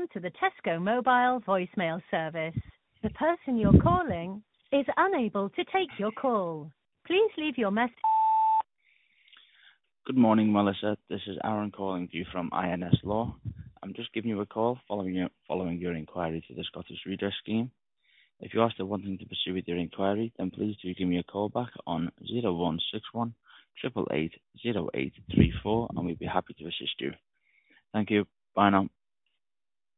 Welcome to the Tesco Mobile voicemail service. The person you're calling is unable to take your call. Please leave your message. Good morning, Melissa. This is Aaron calling you from INS Law. I'm just giving you a call following your inquiry to the Scottish Redress Scheme. If you are still wanting to pursue with your inquiry, then please do give me a call back on 0161 888 0834 and we'd be happy to assist you. Thank you. Bye now.